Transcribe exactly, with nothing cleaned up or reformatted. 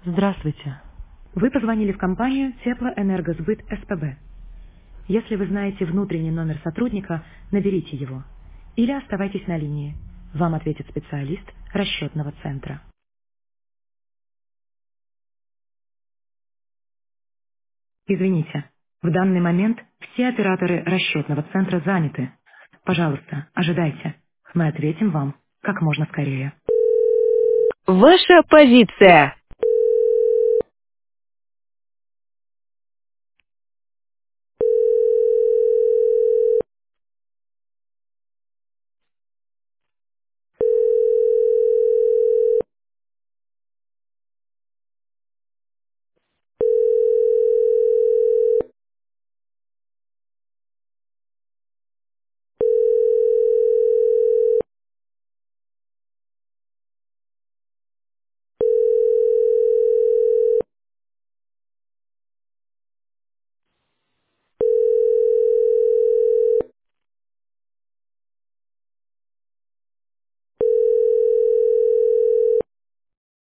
Здравствуйте. Вы позвонили в компанию Теплоэнергосбыт СПБ. Если вы знаете внутренний номер сотрудника, наберите его. Или оставайтесь на линии. Вам ответит специалист расчетного центра. Извините, в данный момент все операторы расчетного центра заняты. Пожалуйста, ожидайте. Мы ответим вам как можно скорее. Ваша позиция.